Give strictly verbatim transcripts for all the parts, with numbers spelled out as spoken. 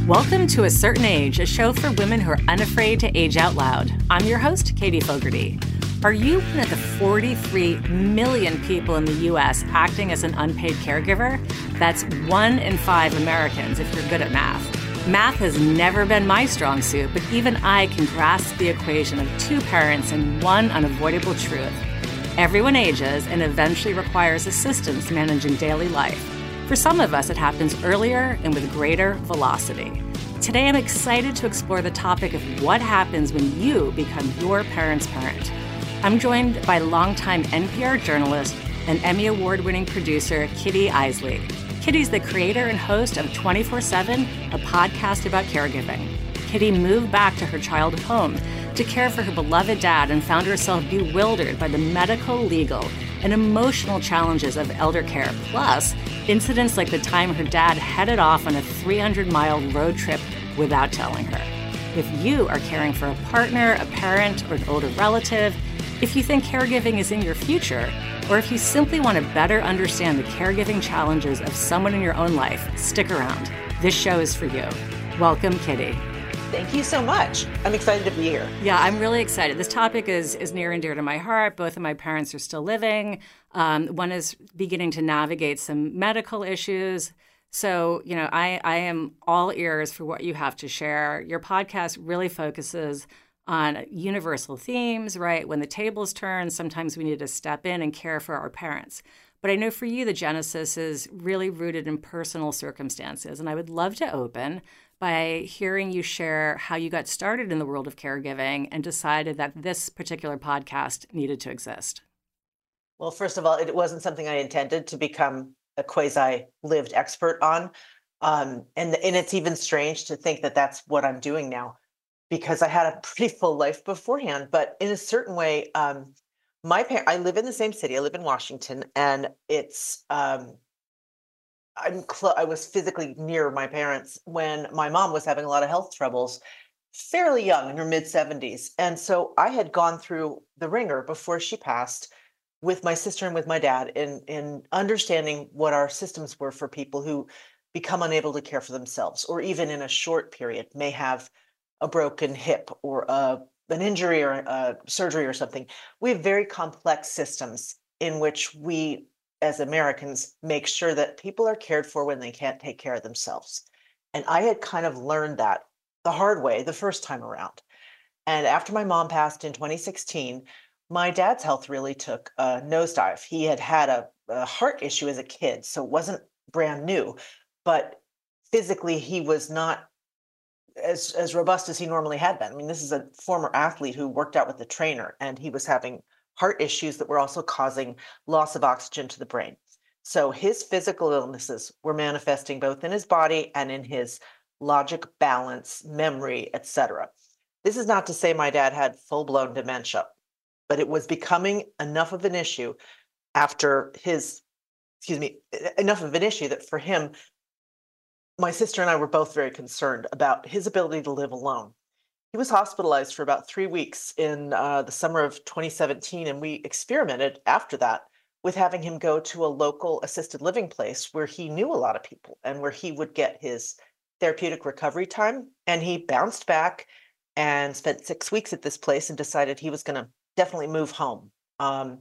Welcome to A Certain Age, a show for women who are unafraid to age out loud. I'm your host, Katie Fogarty. Are you one of the forty-three million people in the U S acting as an unpaid caregiver? That's one in five Americans if you're good at math. Math has never been my strong suit, but even I can grasp the equation of two parents and one unavoidable truth. Everyone ages and eventually requires assistance managing daily life. For some of us, it happens earlier and with greater velocity. Today, I'm excited to explore the topic of what happens when you become your parent's parent. I'm joined by longtime N P R journalist and Emmy Award-winning producer, Kitty Eisele. Kitty's the creator and host of twenty-four seven, a podcast about caregiving. Kitty moved back to her childhood home to care for her beloved dad and found herself bewildered by the medical, legal, and emotional challenges of elder care, plus incidents like the time her dad headed off on a three hundred mile road trip without telling her. If you are caring for a partner, a parent, or an older relative, if you think caregiving is in your future, or if you simply want to better understand the caregiving challenges of someone in your own life, stick around. This show is for you. Welcome, Kitty. Thank you so much. I'm excited to be here. Yeah, I'm really excited. This topic is is near and dear to my heart. Both of my parents are still living. Um, one is beginning to navigate some medical issues. So, you know, I, I am all ears for what you have to share. Your podcast really focuses on universal themes, right? When the tables turn, sometimes we need to step in and care for our parents. But I know for you, the genesis is really rooted in personal circumstances. And I would love to open by hearing you share how you got started in the world of caregiving and decided that this particular podcast needed to exist. Well, first of all, it wasn't something I intended to become a quasi-lived expert on. Um, and, and it's even strange to think that that's what I'm doing now, because I had a pretty full life beforehand. But in a certain way, um, my par- I live in the same city. I live in Washington, and it's um, I'm cl- I was physically near my parents when my mom was having a lot of health troubles, fairly young in her mid seventies. And so I had gone through the ringer before she passed with my sister and with my dad in, in understanding what our systems were for people who become unable to care for themselves, or even in a short period may have a broken hip or a, an injury or a surgery or something. We have very complex systems in which we as Americans make sure that people are cared for when they can't take care of themselves. And I had kind of learned that the hard way the first time around. And after my mom passed in twenty sixteen, my dad's health really took a nosedive. He had had a, a heart issue as a kid, so it wasn't brand new, but physically he was not as, as robust as he normally had been. I mean, this is a former athlete who worked out with the trainer, and he was having heart issues that were also causing loss of oxygen to the brain. So his physical illnesses were manifesting both in his body and in his logic, balance, memory, et cetera. This is not to say my dad had full-blown dementia, but it was becoming enough of an issue after his, excuse me, enough of an issue that for him, my sister and I were both very concerned about his ability to live alone. He was hospitalized for about three weeks in uh, the summer of twenty seventeen, and we experimented after that with having him go to a local assisted living place where he knew a lot of people and where he would get his therapeutic recovery time. And he bounced back and spent six weeks at this place and decided he was going to definitely move home. Um,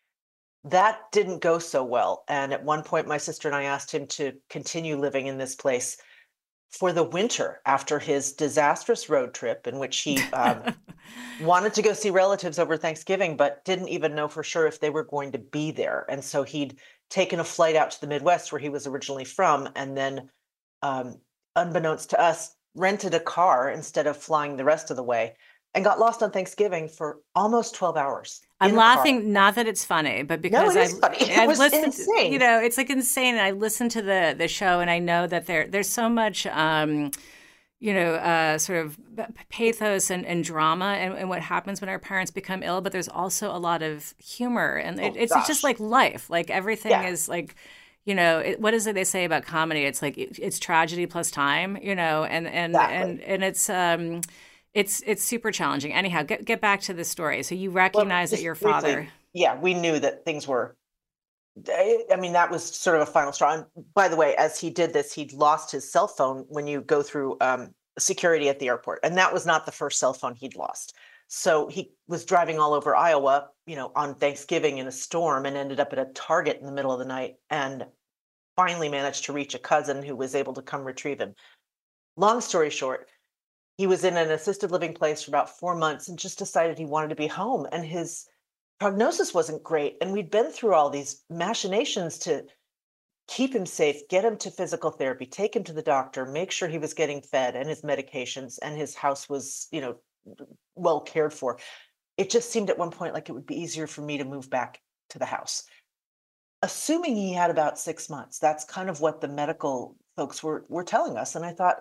that didn't go so well. And at one point, my sister and I asked him to continue living in this place for the winter after his disastrous road trip in which he um, wanted to go see relatives over Thanksgiving, but didn't even know for sure if they were going to be there. And so he'd taken a flight out to the Midwest where he was originally from, and then, um, unbeknownst to us, rented a car instead of flying the rest of the way, and got lost on Thanksgiving for almost twelve hours. I'm laughing, car. Not that it's funny, but because no, it is I've, funny. It I've was listened, insane. You know, it's like insane. And I listened to the the show, and I know that there there's so much, um, you know, uh, sort of pathos and, and drama and, and what happens when our parents become ill. But there's also a lot of humor, and it, oh, it's, it's just like life. Like everything yeah. is like, you know, it, what is it they say about comedy? It's like it, it's tragedy plus time, you know, and and exactly. and and it's. Um, It's it's super challenging. Anyhow, get get back to the story. So you recognize well, that your briefly, father. Yeah, we knew that things were I mean, that was sort of a final straw. And by the way, as he did this, he'd lost his cell phone when you go through um, security at the airport. And that was not the first cell phone he'd lost. So he was driving all over Iowa, you know, on Thanksgiving in a storm, and ended up at a Target in the middle of the night, and finally managed to reach a cousin who was able to come retrieve him. Long story short, he was in an assisted living place for about four months and just decided he wanted to be home. And his prognosis wasn't great. And we'd been through all these machinations to keep him safe, get him to physical therapy, take him to the doctor, make sure he was getting fed and his medications, and his house was, you know, well cared for. It just seemed at one point like it would be easier for me to move back to the house. Assuming he had about six months, that's kind of what the medical folks were, were telling us. And I thought,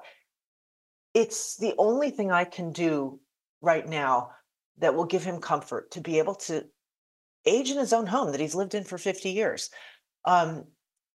it's the only thing I can do right now that will give him comfort to be able to age in his own home that he's lived in for fifty years. Um,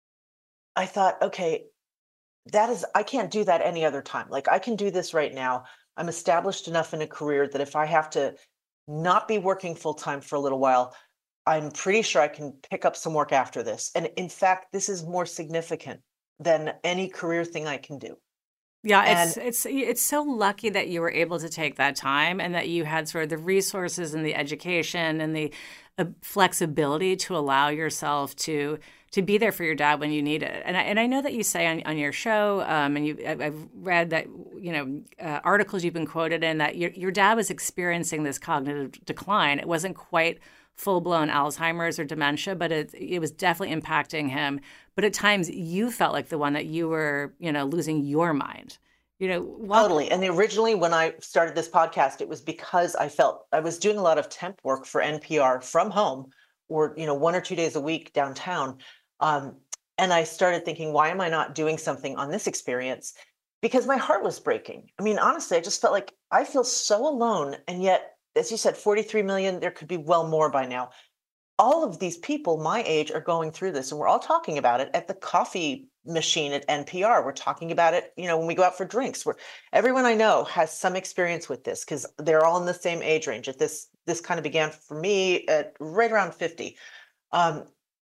I thought, okay, that is, I can't do that any other time. Like, I can do this right now. I'm established enough in a career that if I have to not be working full time for a little while, I'm pretty sure I can pick up some work after this. And in fact, this is more significant than any career thing I can do. Yeah, And- it's it's it's so lucky that you were able to take that time, and that you had sort of the resources and the education and the uh, flexibility to allow yourself to to be there for your dad when you need it. And I, and I know that you say on, on your show, um, and you I- I've read that, you know, uh, articles you've been quoted in, that your your dad was experiencing this cognitive decline. It wasn't quite full-blown Alzheimer's or dementia, but it it was definitely impacting him. But at times you felt like the one that you were, you know, losing your mind. You know, walk- Totally. And originally, when I started this podcast, it was because I felt I was doing a lot of temp work for N P R from home, or, you know, one or two days a week downtown. Um, and I started thinking, why am I not doing something on this experience? Because my heart was breaking. I mean, honestly, I just felt like I feel so alone. And yet, as you said, forty-three million, there could be well more by now. All of these people my age are going through this, and we're all talking about it at the coffee machine at N P R. We're talking about it, you know, when we go out for drinks. Where everyone I know has some experience with this, because they're all in the same age range. At this, this kind of began for me at right around fifty. Um,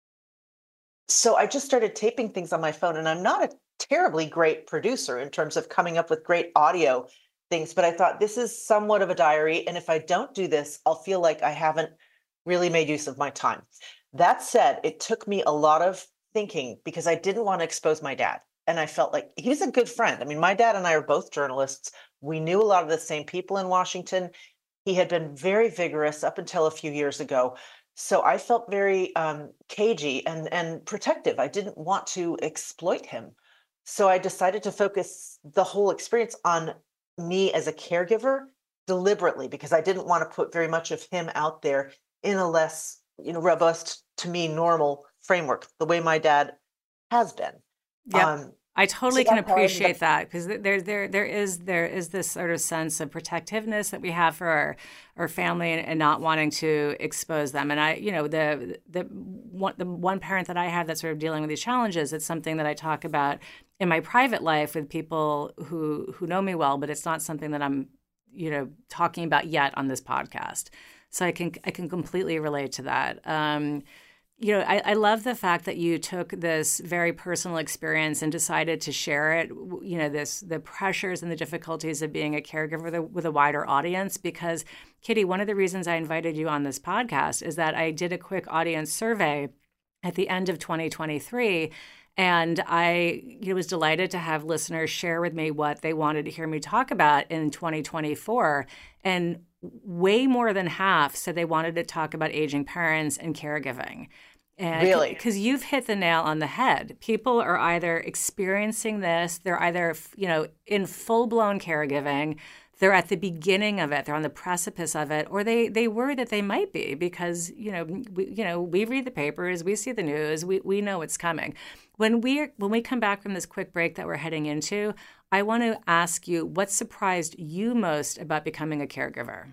so I just started taping things on my phone, and I'm not a terribly great producer in terms of coming up with great audio things, but I thought, this is somewhat of a diary, and if I don't do this, I'll feel like I haven't really made use of my time. That said, it took me a lot of thinking, because I didn't want to expose my dad. And I felt like he was a good friend. I mean, my dad and I are both journalists. We knew a lot of the same people in Washington. He had been very vigorous up until a few years ago. So I felt very um, cagey and, and protective. I didn't want to exploit him. So I decided to focus the whole experience on me as a caregiver deliberately, because I didn't want to put very much of him out there in a less, you know, robust, to me, normal framework, the way my dad has been. Yeah, Um, I totally so can that's how I ended appreciate up- that, because there there there is there is this sort of sense of protectiveness that we have for our, our family, and, and not wanting to expose them. And I, you know, the the one the one parent that I have that's sort of dealing with these challenges, it's something that I talk about in my private life with people who who know me well, but it's not something that I'm, you know, talking about yet on this podcast. So I can I can completely relate to that. Um, you know, I, I love the fact that you took this very personal experience and decided to share it. You know, this the pressures and the difficulties of being a caregiver with a, with a wider audience. Because, Kitty, one of the reasons I invited you on this podcast is that I did a quick audience survey at the end of twenty twenty-three. And I you know, was delighted to have listeners share with me what they wanted to hear me talk about in twenty twenty-four. And way more than half said they wanted to talk about aging parents and caregiving. And Really? Because you've hit the nail on the head. People are either experiencing this, they're either, you know, in full-blown caregiving, they're at the beginning of it, they're on the precipice of it, or they they worry that they might be, because, you know, we, you know, we read the papers, we see the news, we we know what's coming. When we when we come back from this quick break that we're heading into, I want to ask you, what surprised you most about becoming a caregiver?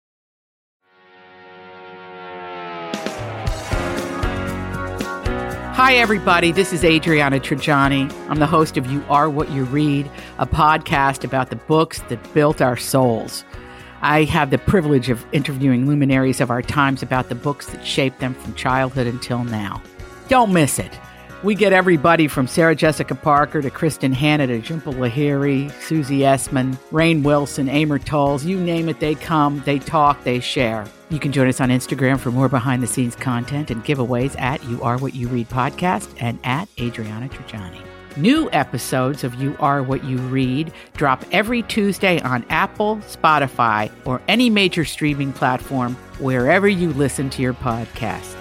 Hi, everybody. This is Adriana Trajani. I'm the host of You Are What You Read, a podcast about the books that built our souls. I have the privilege of interviewing luminaries of our times about the books that shaped them from childhood until now. Don't miss it. We get everybody from Sarah Jessica Parker to Kristen Hanna to Jhumpa Lahiri, Susie Essman, Rainn Wilson, Amor Tolls, you name it, they come, they talk, they share. You can join us on Instagram for more behind-the-scenes content and giveaways at You Are What You Read Podcast and at Adriana Trigiani. New episodes of You Are What You Read drop every Tuesday on Apple, Spotify, or any major streaming platform wherever you listen to your podcasts.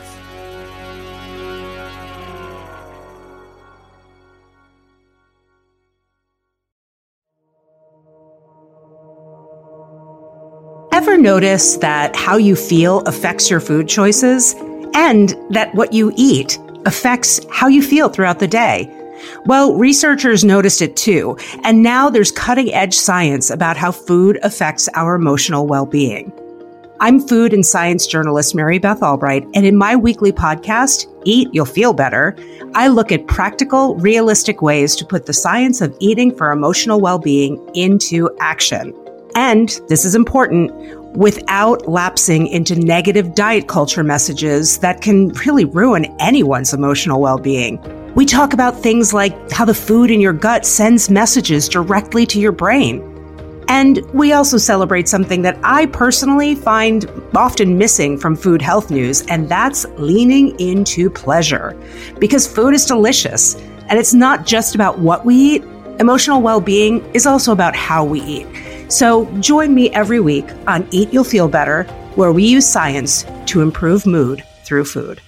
Ever notice that how you feel affects your food choices and that what you eat affects how you feel throughout the day? Well, researchers noticed it too, and now there's cutting-edge science about how food affects our emotional well-being. I'm food and science journalist Mary Beth Albright, and in my weekly podcast, Eat, You'll Feel Better, I look at practical, realistic ways to put the science of eating for emotional well-being into action. And, this is important, without lapsing into negative diet culture messages that can really ruin anyone's emotional well-being. We talk about things like how the food in your gut sends messages directly to your brain. And we also celebrate something that I personally find often missing from food health news, and that's leaning into pleasure. Because food is delicious, and it's not just about what we eat. Emotional well-being is also about how we eat. So join me every week on Eat, You'll Feel Better, where we use science to improve mood through food.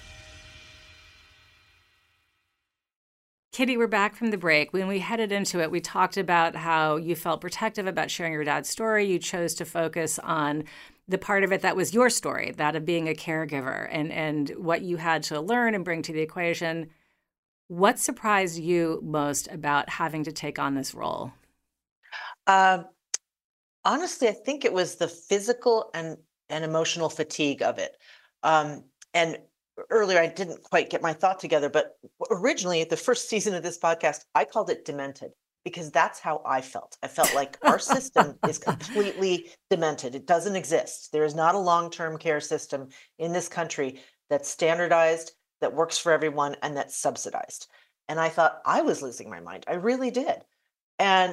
Kitty, we're back from the break. When we headed into it, we talked about how you felt protective about sharing your dad's story. You chose to focus on the part of it that was your story, that of being a caregiver, and, and what you had to learn and bring to the equation. What surprised you most about having to take on this role? Um, honestly, I think it was the physical and, and emotional fatigue of it. Um, and earlier, I didn't quite get my thought together, but originally, the first season of this podcast, I called it Demented because that's how I felt. I felt like our system is completely demented. It doesn't exist. There is not a long-term care system in this country that's standardized, that works for everyone, and that's subsidized. And I thought I was losing my mind. I really did. And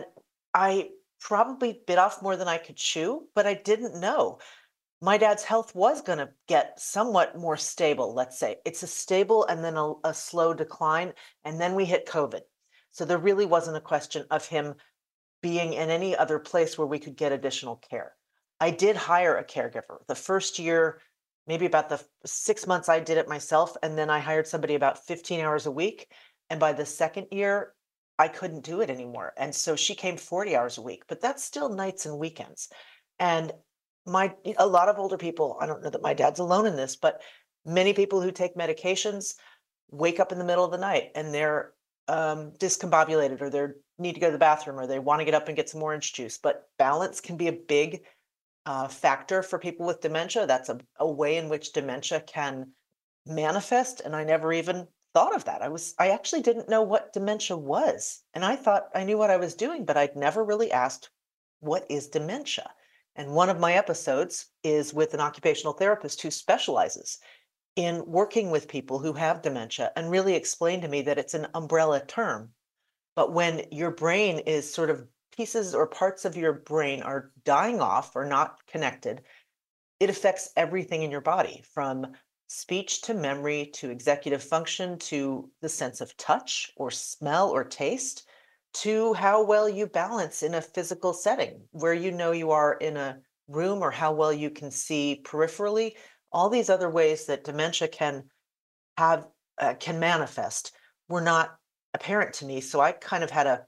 I probably bit off more than I could chew, but I didn't know. My dad's health was going to get somewhat more stable, let's say. It's a stable and then a, a slow decline. And then we hit COVID. So there really wasn't a question of him being in any other place where we could get additional care. I did hire a caregiver. The first year, maybe about the six months, I did it myself. And then I hired somebody about fifteen hours a week. And by the second year, I couldn't do it anymore. And so she came forty hours a week, but that's still nights and weekends. And my a lot of older people, I don't know that my dad's alone in this, but many people who take medications wake up in the middle of the night and they're um, discombobulated, or they need to go to the bathroom, or they want to get up and get some orange juice. But balance can be a big uh, factor for people with dementia. That's a, a way in which dementia can manifest. And I never even thought of that. I was I actually didn't know what dementia was. And I thought I knew what I was doing, but I'd never really asked, what is dementia? And one of my episodes is with an occupational therapist who specializes in working with people who have dementia and really explained to me that it's an umbrella term. But when your brain is sort of pieces or parts of your brain are dying off or not connected, it affects everything in your body, from speech to memory to executive function to the sense of touch or smell or taste, to how well you balance in a physical setting, where you know you are in a room, or how well you can see peripherally. All these other ways that dementia can have uh, can manifest were not apparent to me. So I kind of had a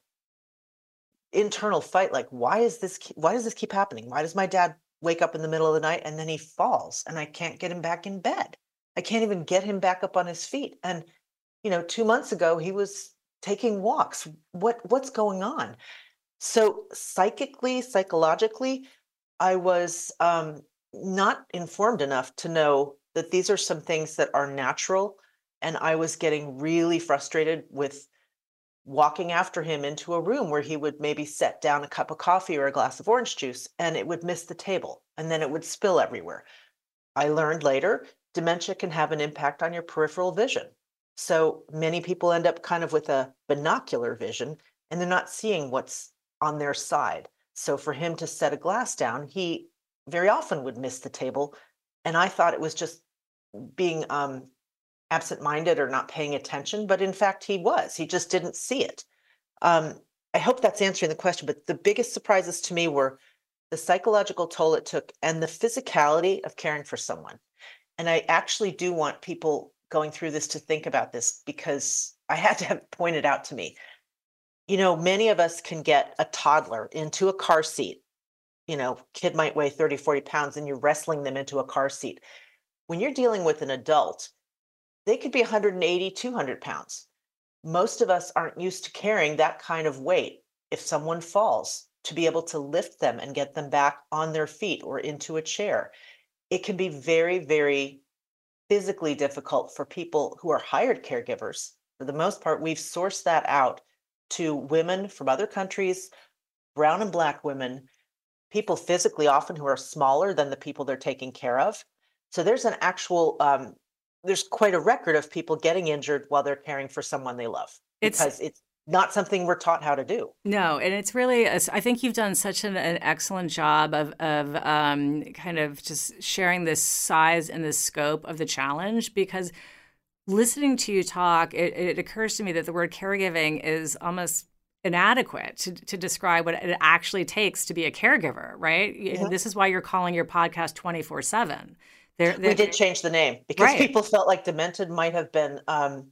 internal fight, like, why is this? Why does this keep happening? Why does my dad wake up in the middle of the night and then he falls and I can't get him back in bed? I can't even get him back up on his feet. And you know, two months ago he was taking walks. What what's going on? So psychically, psychologically, I was um, not informed enough to know that these are some things that are natural. And I was getting really frustrated with walking after him into a room where he would maybe set down a cup of coffee or a glass of orange juice, and it would miss the table, and then it would spill everywhere. I learned later, dementia can have an impact on your peripheral vision. So many people end up kind of with a binocular vision and they're not seeing what's on their side. So for him to set a glass down, he very often would miss the table. And I thought it was just being um, absent-minded or not paying attention, but in fact he was. He just didn't see it. Um, I hope that's answering the question, but the biggest surprises to me were the psychological toll it took and the physicality of caring for someone. And I actually do want people going through this to think about this because I had to have it pointed out to me. You know, many of us can get a toddler into a car seat. You know, kid might weigh thirty, forty pounds and you're wrestling them into a car seat. When you're dealing with an adult, they could be one hundred eighty, two hundred pounds. Most of us aren't used to carrying that kind of weight. If someone falls, to be able to lift them and get them back on their feet or into a chair, it can be very, very physically difficult for people who are hired caregivers. For the most part, we've sourced that out to women from other countries, brown and black women, people physically often who are smaller than the people they're taking care of. So there's an actual, um, there's quite a record of people getting injured while they're caring for someone they love It's because it's not something we're taught how to do. No, and it's really, I think you've done such an, an excellent job of, of um, kind of just sharing this size and the scope of the challenge, because listening to you talk, it, it occurs to me that the word caregiving is almost inadequate to, to describe what it actually takes to be a caregiver, right? Mm-hmm. This is why you're calling your podcast twenty-four seven. They're, they're, we did change the name because right. people felt like demented might have been um,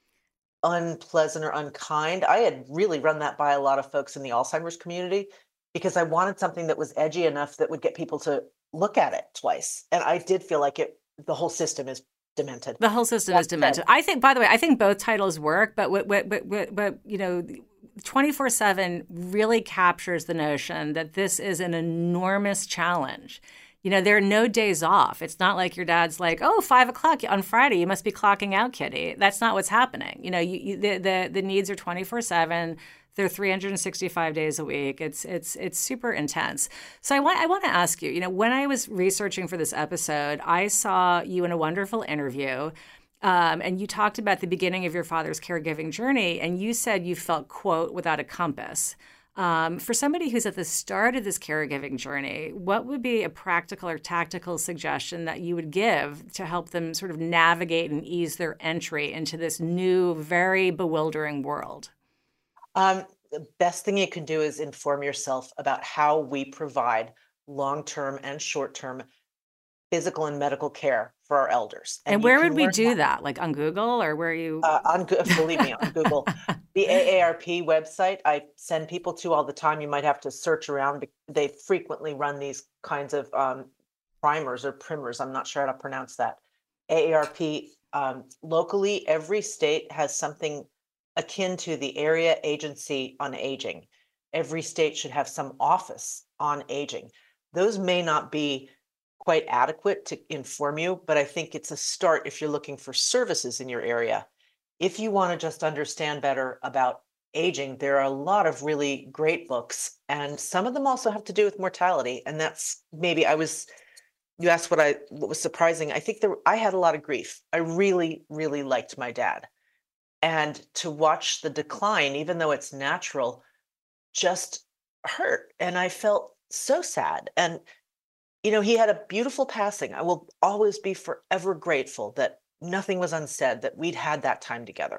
unpleasant or unkind. I had really run that by a lot of folks in the Alzheimer's community because I wanted something that was edgy enough that would get people to look at it twice. And I did feel like it, the whole system is demented. The whole system That's is demented. Said. I think, by the way, I think both titles work, but what, what, what, what, but you know, twenty-four seven really captures the notion that this is an enormous challenge. You know, there are no days off. It's not like your dad's like, oh, five o'clock on Friday, you must be clocking out, kitty. That's not what's happening. You know, you, you, the, the the needs are twenty-four seven. They're three hundred sixty-five days a week. It's it's it's super intense. So I want I want to ask you, you know, when I was researching for this episode, I saw you in a wonderful interview. Um, and you talked about the beginning of your father's caregiving journey, and you said you felt, quote, without a compass. Um, for somebody who's at the start of this caregiving journey, what would be a practical or tactical suggestion that you would give to help them sort of navigate and ease their entry into this new, very bewildering world? Um, the best thing you can do is inform yourself about how we provide long-term and short-term physical and medical care for our elders. And, and where would we do that. that? Like on Google or where you? Uh, on believe me, on Google. The A A R P website I send people to all the time. You might have to search around. They frequently run these kinds of um, primers or primers. I'm not sure how to pronounce that. A A R P um, locally, every state has something akin to the Area Agency on Aging. Every state should have some office on aging. Those may not be quite adequate to inform you, but I think it's a start if you're looking for services in your area. If you want to just understand better about aging, there are a lot of really great books, and some of them also have to do with mortality. And that's maybe I was, you asked what I, what was surprising. I think there, I had a lot of grief. I really, really liked my dad. And to watch the decline, even though it's natural, just hurt. And I felt so sad. And you know, he had a beautiful passing. I will always be forever grateful that nothing was unsaid, that we'd had that time together.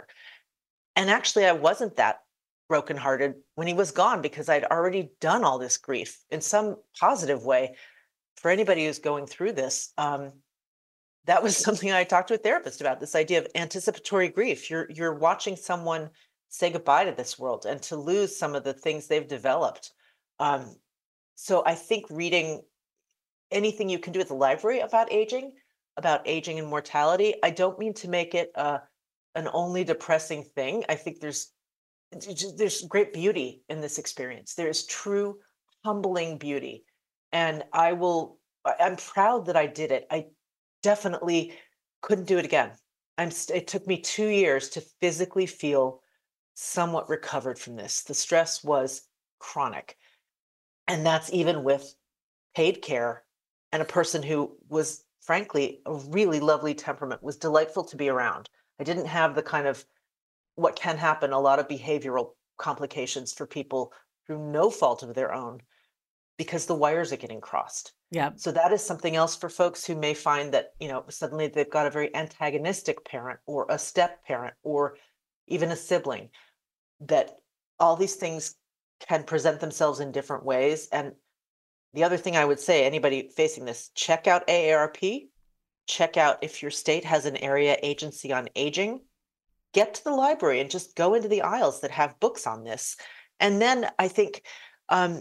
And actually, I wasn't that brokenhearted when he was gone because I'd already done all this grief in some positive way. For anybody who's going through this, um, that was something I talked to a therapist about, this idea of anticipatory grief. You're, you're watching someone say goodbye to this world and to lose some of the things they've developed. Um, so I think reading anything you can do at the library about aging, about aging and mortality. I don't mean to make it uh, an only depressing thing. I think there's there's great beauty in this experience. There's true humbling beauty. And I will, I'm proud that I did it. I definitely couldn't do it again. I'm, it took me two years to physically feel somewhat recovered from this. The stress was chronic. And that's even with paid care. And a person who was, frankly, a really lovely temperament, was delightful to be around. I didn't have the kind of what can happen, a lot of behavioral complications for people through no fault of their own because the wires are getting crossed. Yeah. So that is something else for folks who may find that, you know, suddenly they've got a very antagonistic parent or a step parent or even a sibling, that all these things can present themselves in different ways. And the other thing I would say, anybody facing this, check out A A R P, check out if your state has an area agency on aging, get to the library and just go into the aisles that have books on this. And then I think, um,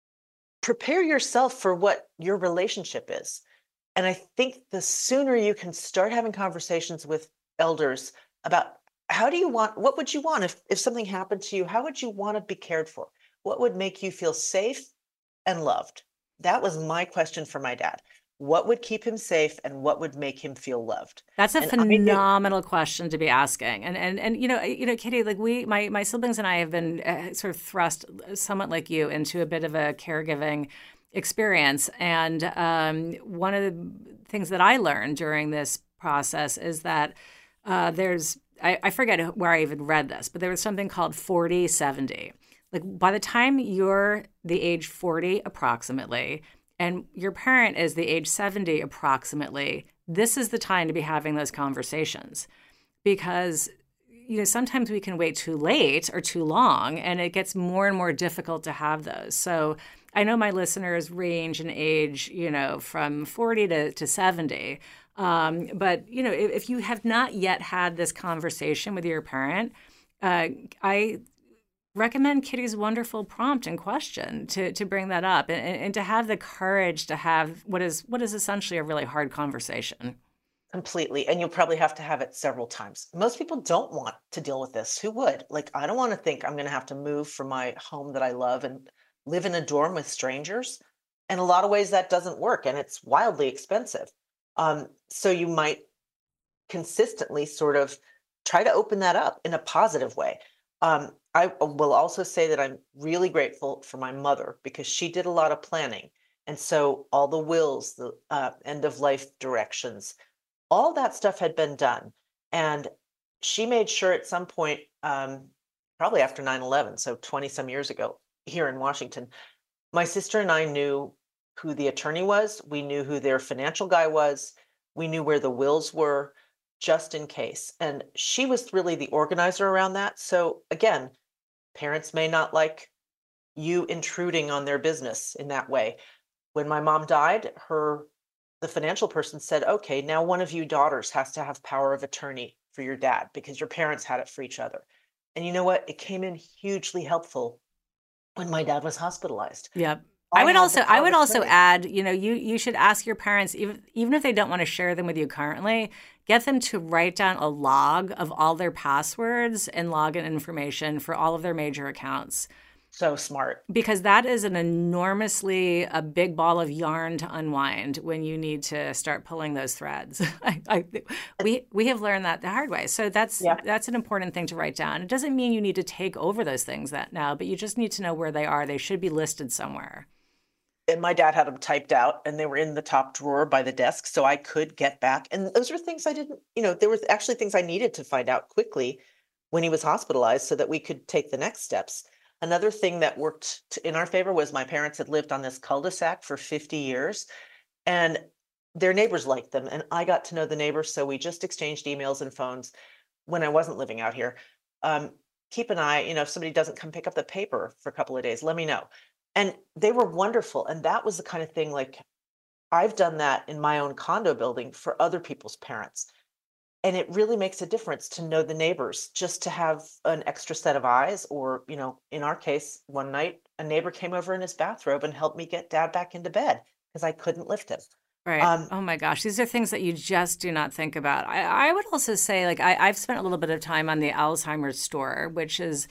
prepare yourself for what your relationship is. And I think the sooner you can start having conversations with elders about how do you want, what would you want if, if something happened to you? How would you want to be cared for? What would make you feel safe and loved? That was my question for my dad. What would keep him safe and what would make him feel loved? That's a and phenomenal question to be asking. And, and, and, you know, you know, Katie, like we, my, my siblings and I have been uh, sort of thrust somewhat like you into a bit of a caregiving experience. And um, one of the things that I learned during this process is that uh, there's, I, I forget where I even read this, but there was something called forty seventy. Like by the time you're the age forty approximately, and your parent is the age seventy approximately, this is the time to be having those conversations. Because, you know, sometimes we can wait too late or too long, and it gets more and more difficult to have those. So I know my listeners range in age, you know, from forty to, to seventy. Um, but, you know, if, if you have not yet had this conversation with your parent, uh, I recommend Kitty's wonderful prompt and question to to bring that up and, and to have the courage to have what is what is essentially a really hard conversation. Completely. And you'll probably have to have it several times. Most people don't want to deal with this. Who would? Like, I don't want to think I'm going to have to move from my home that I love and live in a dorm with strangers. In a lot of ways, that doesn't work, and it's wildly expensive. Um, so you might consistently sort of try to open that up in a positive way. Um, I will also say that I'm really grateful for my mother because she did a lot of planning. And so all the wills, the uh, end of life directions, all that stuff had been done. And she made sure at some point, um, probably after nine eleven, so twenty some years ago here in Washington, my sister and I knew who the attorney was. We knew who their financial guy was. We knew where the wills were, just in case. And she was really the organizer around that. So again, parents may not like you intruding on their business in that way. When my mom died, her the financial person said, okay, now one of you daughters has to have power of attorney for your dad because your parents had it for each other. And you know what? It came in hugely helpful when my dad was hospitalized. Yep. I would also I would also add, you know, you you should ask your parents, even even if they don't want to share them with you currently, get them to write down a log of all their passwords and login information for all of their major accounts. So smart. Because that is an enormously a big ball of yarn to unwind when you need to start pulling those threads. I, I, we we have learned that the hard way. So that's yeah. that's an important thing to write down. It doesn't mean you need to take over those things that now, but you just need to know where they are. They should be listed somewhere. And my dad had them typed out and they were in the top drawer by the desk so I could get back. And those were things I didn't, you know, there were actually things I needed to find out quickly when he was hospitalized so that we could take the next steps. Another thing that worked in our favor was my parents had lived on this cul-de-sac for fifty years and their neighbors liked them. And I got to know the neighbors. So we just exchanged emails and phones when I wasn't living out here. Um, keep an eye, you know, if somebody doesn't come pick up the paper for a couple of days, let me know. And they were wonderful. And that was the kind of thing, like, I've done that in my own condo building for other people's parents. And it really makes a difference to know the neighbors, just to have an extra set of eyes. Or, you know, in our case, one night, a neighbor came over in his bathrobe and helped me get dad back into bed because I couldn't lift him. Right. Um, oh, my gosh. These are things that you just do not think about. I, I would also say, like, I, I've spent a little bit of time on the Alzheimer's store, which is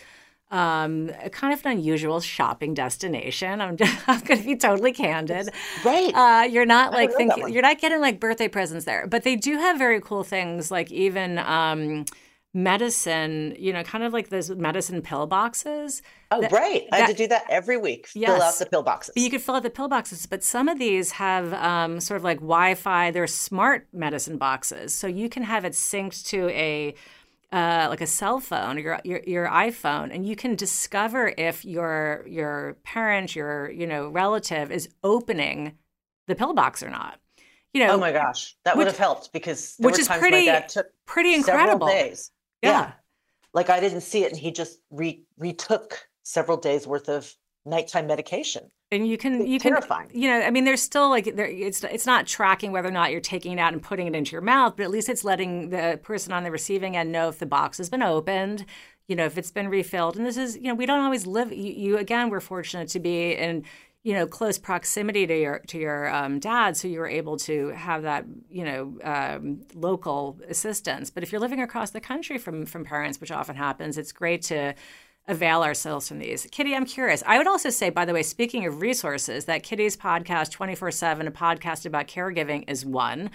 Um, kind of an unusual shopping destination. I'm, just, I'm going to be totally candid. Right. Uh, you're not like thinking, you're not getting like birthday presents there, but they do have very cool things like even um, medicine, you know, kind of like those medicine pill boxes. Oh, that, right. I that, had to do that every week. Yes. Fill out the pill boxes. But you could fill out the pill boxes, but some of these have um, sort of like Wi-Fi. They're smart medicine boxes, so you can have it synced to a uh, like a cell phone or your, your your iPhone, and you can discover if your your parent, your you know relative is opening the pill box or not. You know, oh my gosh, that which, would have helped because there which were is times pretty my dad took pretty incredible. Several days. Yeah. yeah, like I didn't see it, and he just re retook several days worth of nighttime medication. And you can, it's you terrifying. can, you know, I mean, there's still like, there, it's it's not tracking whether or not you're taking it out and putting it into your mouth, but at least it's letting the person on the receiving end know if the box has been opened, you know, if it's been refilled. And this is, you know, we don't always live, you, you again, we're fortunate to be in, you know, close proximity to your, to your um, dad. So you were able to have that, you know, um, local assistance. But if you're living across the country from, from parents, which often happens, it's great to avail ourselves from these. Kitty, I'm curious. I would also say, by the way, speaking of resources, that Kitty's podcast, twenty-four seven, a podcast about caregiving, is one.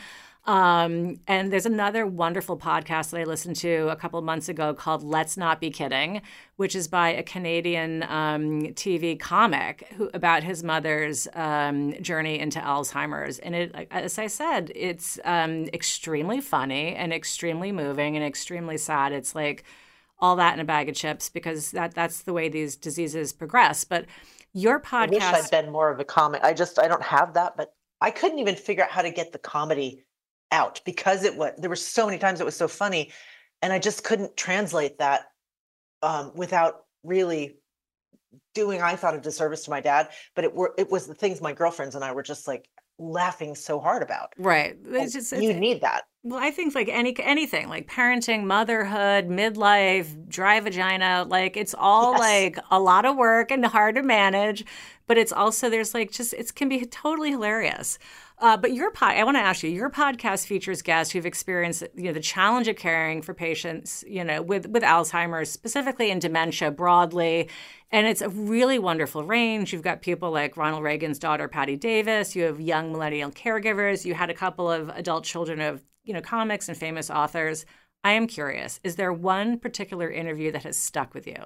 Um, and there's another wonderful podcast that I listened to a couple of months ago called Let's Not Be Kidding, which is by a Canadian um, T V comic who, about his mother's um, journey into Alzheimer's. And it, as I said, it's um, extremely funny and extremely moving and extremely sad. It's like all that in a bag of chips because that that's the way these diseases progress. But your podcast... I wish I'd been more of a comic. I just, I don't have that, but I couldn't even figure out how to get the comedy out because it was, there were so many times it was so funny. And I just couldn't translate that um, without really doing, I thought, a disservice to my dad. But it were, it was the things my girlfriends and I were just like laughing so hard about. Right. It's just, you it's, need that. Well, I think like any anything like parenting, motherhood, midlife, dry vagina, like it's all yes. like a lot of work and hard to manage, but it's also there's like just it can be totally hilarious. Uh, but your pod, I want to ask you, your podcast features guests who've experienced you know the challenge of caring for patients, you know, with with Alzheimer's, specifically in dementia broadly. And it's a really wonderful range. You've got people like Ronald Reagan's daughter, Patty Davis. You have young millennial caregivers. You had a couple of adult children of you know, comics and famous authors. I am curious, is there one particular interview that has stuck with you?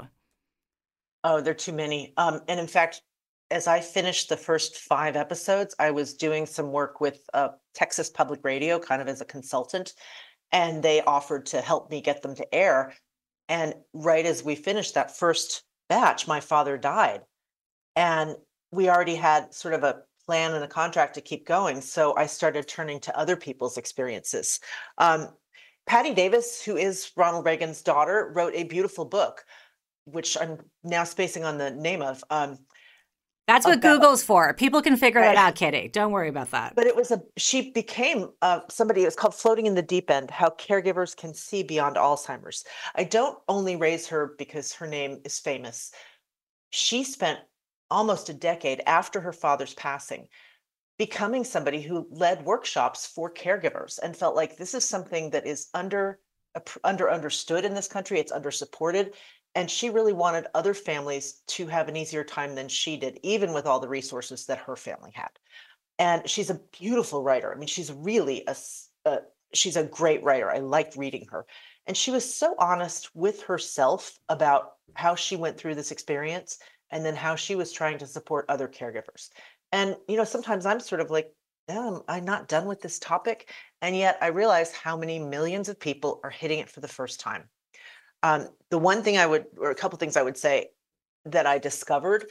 Oh, there are too many. Um, and in fact, as I finished the first five episodes, I was doing some work with uh, Texas Public Radio, kind of as a consultant, and they offered to help me get them to air. And right as we finished that first batch, my father died. And we already had sort of a plan and a contract to keep going. So I started turning to other people's experiences. Um, Patty Davis, who is Ronald Reagan's daughter, wrote a beautiful book, which I'm now spacing on the name of. Um, That's what about, Google's for. People can figure right. that out, Kitty. Don't worry about that. But it was a, she became uh, somebody, it was called Floating in the Deep End, How Caregivers Can See Beyond Alzheimer's. I don't only raise her because her name is famous. She spent almost a decade after her father's passing, becoming somebody who led workshops for caregivers and felt like this is something that is under, under understood in this country. It's under supported. And she really wanted other families to have an easier time than she did, even with all the resources that her family had. And she's a beautiful writer. I mean, she's really a, a she's a great writer. I liked reading her. And she was so honest with herself about how she went through this experience and then how she was trying to support other caregivers. And, you know, sometimes I'm sort of like, oh, I'm not done with this topic. And yet I realize how many millions of people are hitting it for the first time. Um, the one thing I would, or a couple things I would say that I discovered,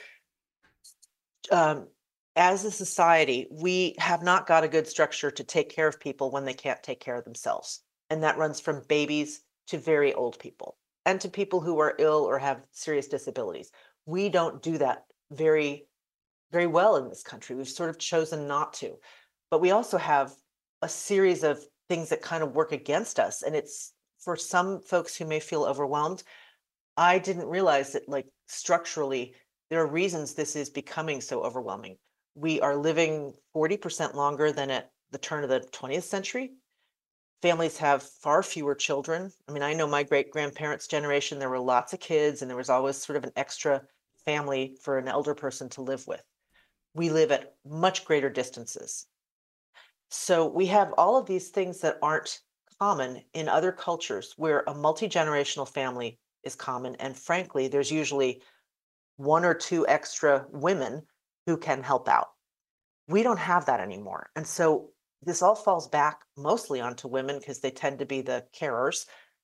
um, as a society, we have not got a good structure to take care of people when they can't take care of themselves. And that runs from babies to very old people and to people who are ill or have serious disabilities. We don't do that very, very well in this country. We've sort of chosen not to. But we also have a series of things that kind of work against us. And it's for some folks who may feel overwhelmed. I didn't realize that, like, structurally, there are reasons this is becoming so overwhelming. We are living forty percent longer than at the turn of the twentieth century. Families have far fewer children. I mean, I know my great-grandparents' generation, there were lots of kids, and there was always sort of an extra family for an elder person to live with. We live at much greater distances. So we have all of these things that aren't common in other cultures where a multi-generational family is common. And frankly, there's usually one or two extra women who can help out. We don't have that anymore. And so this all falls back mostly onto women because they tend to be the carers.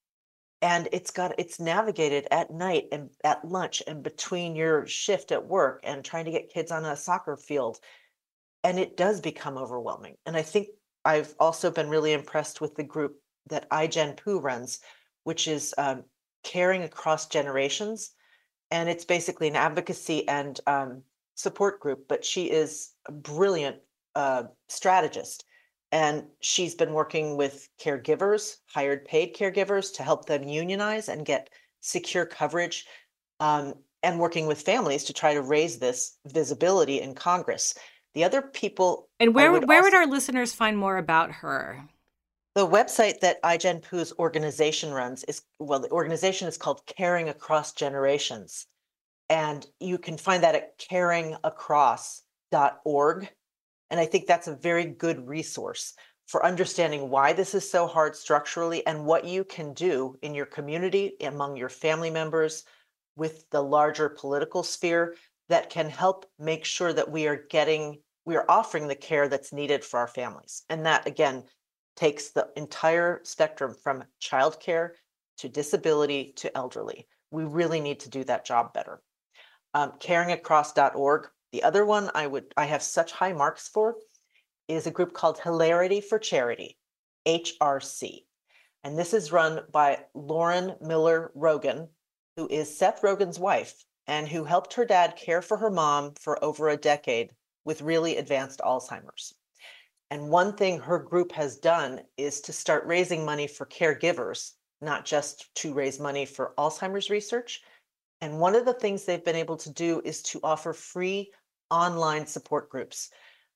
And it's got it's navigated at night and at lunch and between your shift at work and trying to get kids on a soccer field. And it does become overwhelming. And I think I've also been really impressed with the group that iGen-Poo runs, which is um, caring across generations. And it's basically an advocacy and um, support group, but she is a brilliant uh, strategist. And she's been working with caregivers, hired paid caregivers, to help them unionize and get secure coverage, um, and working with families to try to raise this visibility in Congress. The other people. And where would where also, would our listeners find more about her? The website that iGen-Poo's organization runs is, well, the organization is called Caring Across Generations. And you can find that at caring across dot org. And I think that's a very good resource for understanding why this is so hard structurally and what you can do in your community, among your family members, with the larger political sphere that can help make sure that we are getting, we are offering the care that's needed for our families. And that, again, takes the entire spectrum from childcare to disability to elderly. We really need to do that job better. Um, caring across dot org. The other one I would I have such high marks for is a group called Hilarity for Charity, H R C. And this is run by Lauren Miller Rogan, who is Seth Rogen's wife and who helped her dad care for her mom for over a decade with really advanced Alzheimer's. And one thing her group has done is to start raising money for caregivers, not just to raise money for Alzheimer's research. And one of the things they've been able to do is to offer free online support groups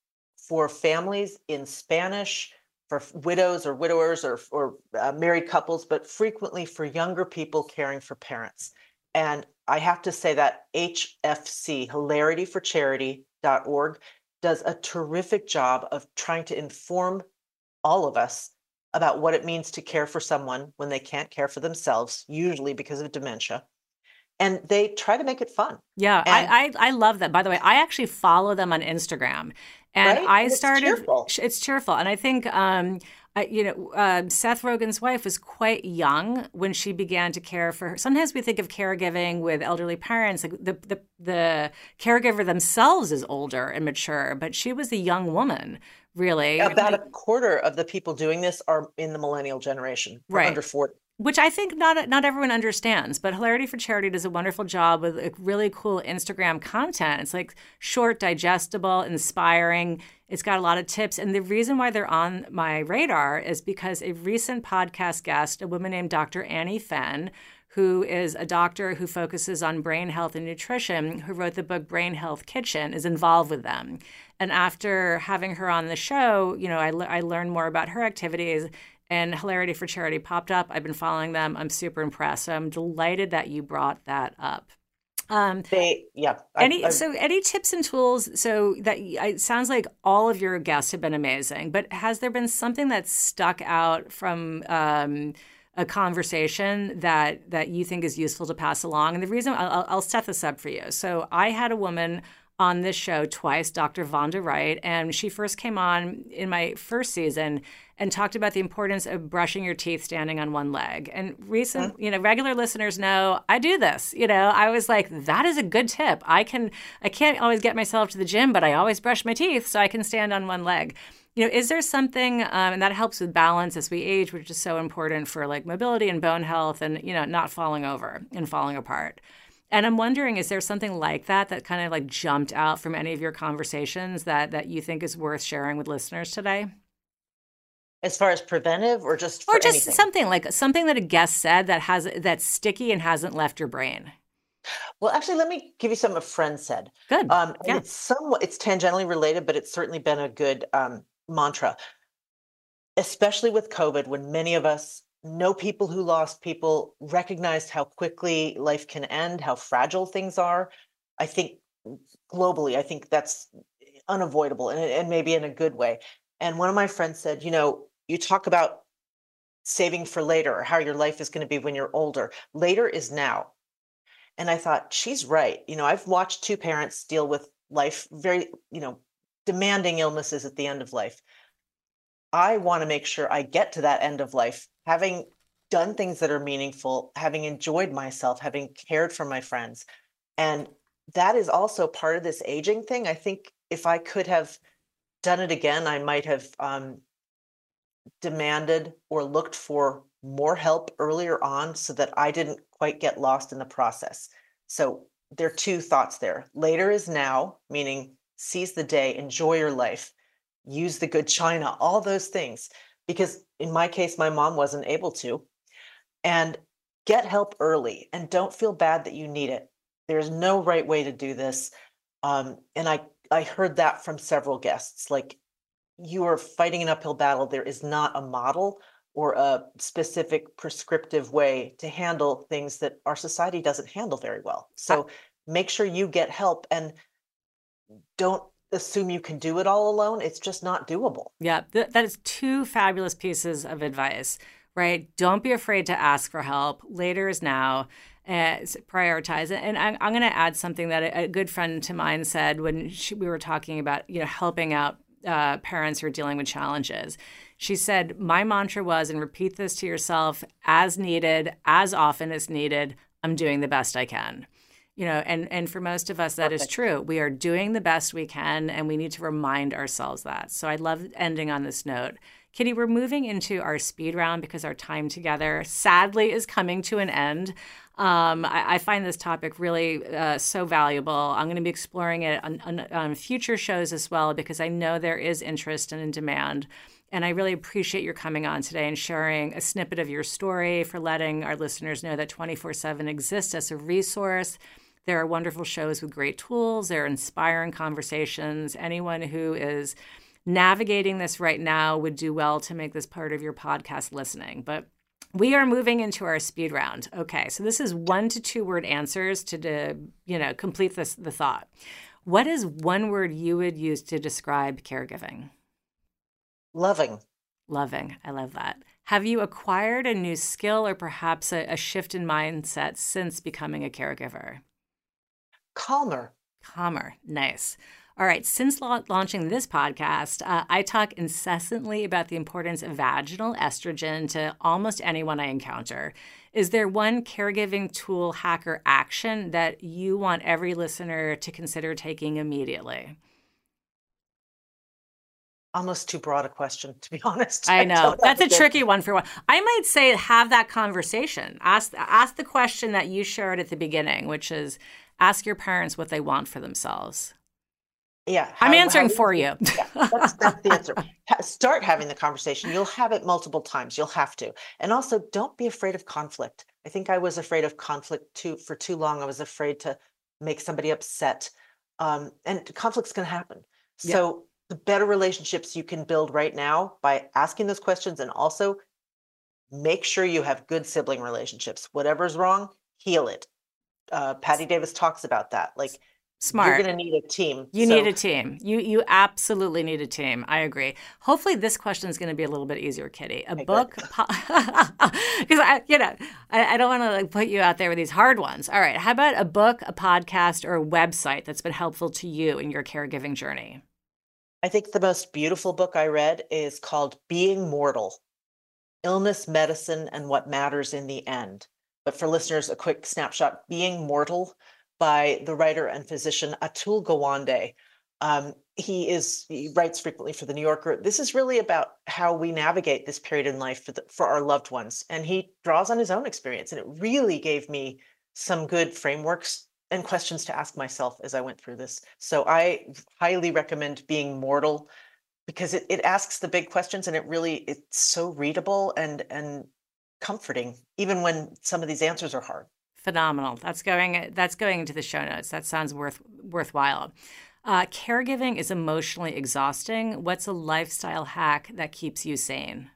for families in Spanish, for widows or widowers or, or uh, married couples, but frequently for younger people caring for parents. And I have to say that H F C, hilarity for charity dot org, does a terrific job of trying to inform all of us about what it means to care for someone when they can't care for themselves, usually because of dementia. And they try to make it fun. Yeah, and, I, I I love that. By the way, I actually follow them on Instagram, and right? I and started. It's cheerful. It's cheerful, and I think um, I, you know, uh, Seth Rogen's wife was quite young when she began to care for her. Sometimes we think of caregiving with elderly parents, like the the the caregiver themselves is older and mature, but she was a young woman. Really, about a quarter of the people doing this are in the millennial generation, right? Under forty. Which I think not not everyone understands, but Hilarity for Charity does a wonderful job with like really cool Instagram content. It's like short, digestible, inspiring. It's got a lot of tips. And the reason why they're on my radar is because a recent podcast guest, a woman named Doctor Annie Fenn, who is a doctor who focuses on brain health and nutrition, who wrote the book Brain Health Kitchen, is involved with them. And after having her on the show, you know, I, le- I learned more about her activities. And Hilarity for Charity popped up. I've been following them. I'm super impressed. So I'm delighted that you brought that up. Um, they, yeah. I, any I, so any tips and tools? So that it sounds like all of your guests have been amazing. But has there been something that stuck out from um, a conversation that that you think is useful to pass along? And the reason I'll, I'll set this up for you. So I had a woman on this show twice, Doctor Vonda Wright, and she first came on in my first season and talked about the importance of brushing your teeth standing on one leg. And recent, mm-hmm. you know, regular listeners know I do this. You know, I was like, that is a good tip. I can, I can't always get myself to the gym, but I always brush my teeth so I can stand on one leg. You know, is there something, um, and that helps with balance as we age, which is so important for like mobility and bone health and, you know, not falling over and falling apart. And I'm wondering, is there something like that that kind of like jumped out from any of your conversations that that you think is worth sharing with listeners today? As far as preventive or just for or just anything? something like something that a guest said that has that's sticky and hasn't left your brain. Well, actually, let me give you something a friend said. Good. Um, yeah. It's somewhat, it's tangentially related, but it's certainly been a good um, mantra, especially with COVID, when many of us know people who lost people, recognized how quickly life can end, how fragile things are. I think globally, I think that's unavoidable and, and maybe in a good way. And one of my friends said, you know, you talk about saving for later or how your life is going to be when you're older. Later is now. And I thought, she's right. You know, I've watched two parents deal with life, very, you know, demanding illnesses at the end of life. I want to make sure I get to that end of life, having done things that are meaningful, having enjoyed myself, having cared for my friends. And that is also part of this aging thing. I think if I could have done it again, I might have um, demanded or looked for more help earlier on so that I didn't quite get lost in the process. So there are two thoughts there. Later is now, meaning seize the day, enjoy your life, use the good china, all those things. Because in my case, my mom wasn't able to. And get help early and don't feel bad that you need it. There's no right way to do this. Um, and I, I heard that from several guests, like, you are fighting an uphill battle. There is not a model or a specific prescriptive way to handle things that our society doesn't handle very well. So make sure you get help and don't assume you can do it all alone. It's just not doable. Yeah, th- that is two fabulous pieces of advice, right? Don't be afraid to ask for help. Later is now. Uh, prioritize it. And I, I'm going to add something that a, a good friend to mine said when she, we were talking about, you know, helping out uh, parents who are dealing with challenges. She said, my mantra was, and repeat this to yourself, as needed, as often as needed, I'm doing the best I can. You know, and, and for most of us, that Perfect. Is true. We are doing the best we can, and we need to remind ourselves that. So I love ending on this note. Kitty, we're moving into our speed round because our time together, sadly, is coming to an end. Um, I, I find this topic really uh, so valuable. I'm going to be exploring it on, on, on future shows as well because I know there is interest and in demand. And I really appreciate your coming on today and sharing a snippet of your story, for letting our listeners know that twenty-four seven exists as a resource. There are wonderful shows with great tools. There are inspiring conversations. Anyone who is navigating this right now would do well to make this part of your podcast listening. But we are moving into our speed round. Okay, so this is one to two word answers to, to you know, complete this the thought. What is one word you would use to describe caregiving? Loving. Loving. I love that. Have you acquired a new skill or perhaps a, a shift in mindset since becoming a caregiver? Calmer. Calmer. Nice. All right. Since la- launching this podcast, uh, I talk incessantly about the importance of vaginal estrogen to almost anyone I encounter. Is there one caregiving tool, hack, or action that you want every listener to consider taking immediately? Almost too broad a question, to be honest. I know. I That's a tricky one for one. I might say have that conversation. Ask, ask the question that you shared at the beginning, which is ask your parents what they want for themselves. Yeah. How, I'm answering how, for you. Yeah, that's, that's the answer. Start having the conversation. You'll have it multiple times. You'll have to. And also, don't be afraid of conflict. I think I was afraid of conflict too for too long. I was afraid to make somebody upset. Um, and conflict's going to happen. So yeah. The better relationships you can build right now by asking those questions, and also make sure you have good sibling relationships. Whatever's wrong, heal it. Uh, Patty Davis talks about that. Like, smart. You're going to need a team. You so. need a team. You you absolutely need a team. I agree. Hopefully, this question is going to be a little bit easier, Kitty. A okay, book, because I, you know, I, I don't want to like put you out there with these hard ones. All right, how about a book, a podcast, or a website that's been helpful to you in your caregiving journey? I think the most beautiful book I read is called Being Mortal: Illness, Medicine, and What Matters in the End. But for listeners, a quick snapshot: Being Mortal by the writer and physician Atul Gawande. Um, he is he writes frequently for the New Yorker. This is really about how we navigate this period in life for, the, for our loved ones. And he draws on his own experience. And it really gave me some good frameworks and questions to ask myself as I went through this. So I highly recommend Being Mortal because it, it asks the big questions, and it really, it's so readable and, and comforting, even when some of these answers are hard. Phenomenal. That's going, that's going into the show notes. That sounds worth, worthwhile. Uh, caregiving is emotionally exhausting. What's a lifestyle hack that keeps you sane?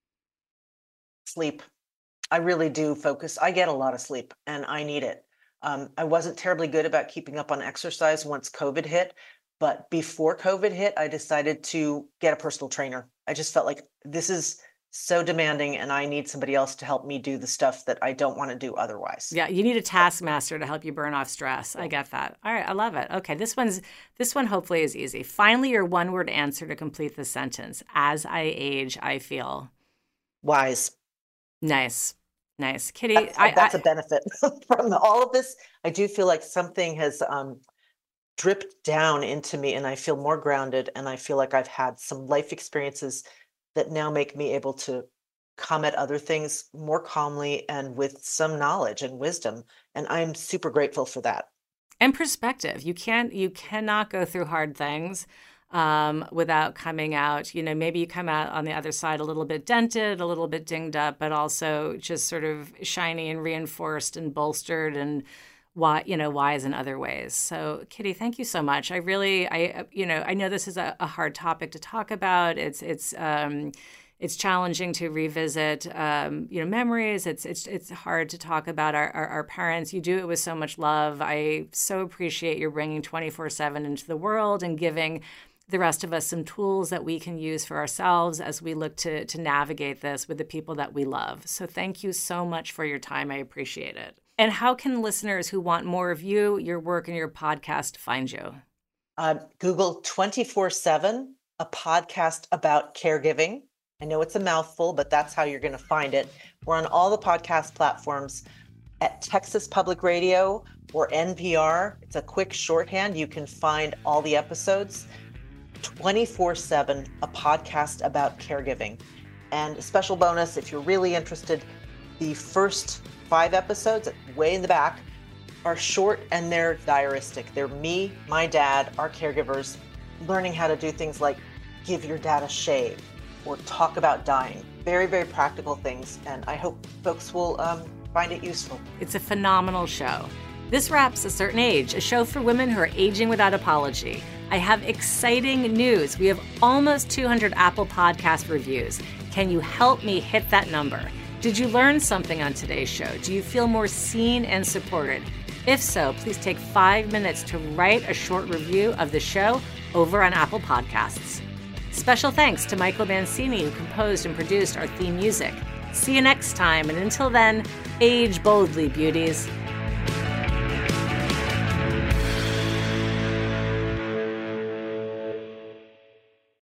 Sleep. I really do focus. I get a lot of sleep and I need it. Um, I wasn't terribly good about keeping up on exercise once COVID hit, but before COVID hit, I decided to get a personal trainer. I just felt like this is so demanding, and I need somebody else to help me do the stuff that I don't want to do otherwise. Yeah, you need a taskmaster to help you burn off stress. I get that. All right, I love it. Okay, this one's this one hopefully is easy. Finally, your one-word answer to complete the sentence. As I age, I feel wise. Nice, nice, Kitty. That's, I, that's I, a benefit from all of this. I do feel like something has um, dripped down into me, and I feel more grounded, and I feel like I've had some life experiences that now make me able to come at other things more calmly and with some knowledge and wisdom. And I'm super grateful for that. And perspective. You can't, you cannot go through hard things um, without coming out, you know, maybe you come out on the other side a little bit dented, a little bit dinged up, but also just sort of shiny and reinforced and bolstered and why, you know, wise in other ways. So Kitty, thank you so much. I really, I, you know, I know this is a, a hard topic to talk about. It's, it's, um, it's challenging to revisit, um, you know, memories. It's, it's, it's hard to talk about our, our, our parents. You do it with so much love. I so appreciate your bringing twenty-four seven into the world and giving the rest of us some tools that we can use for ourselves as we look to, to navigate this with the people that we love. So thank you so much for your time. I appreciate it. And how can listeners who want more of you, your work, and your podcast find you? Uh, Google twenty-four seven, a podcast about caregiving. I know it's a mouthful, but that's how you're going to find it. We're on all the podcast platforms at Texas Public Radio or N P R. It's a quick shorthand. You can find all the episodes. twenty-four seven, a podcast about caregiving. And a special bonus, if you're really interested, the first five episodes, way in the back, are short and they're diaristic. They're me, my dad, our caregivers, learning how to do things like give your dad a shave or talk about dying. Very, very practical things. And I hope folks will um, find it useful. It's a phenomenal show. This wraps A Certain Age, a show for women who are aging without apology. I have exciting news. We have almost two hundred Apple Podcast reviews. Can you help me hit that number? Did you learn something on today's show? Do you feel more seen and supported? If so, please take five minutes to write a short review of the show over on Apple Podcasts. Special thanks to Michael Mancini, who composed and produced our theme music. See you next time, and until then, age boldly, beauties.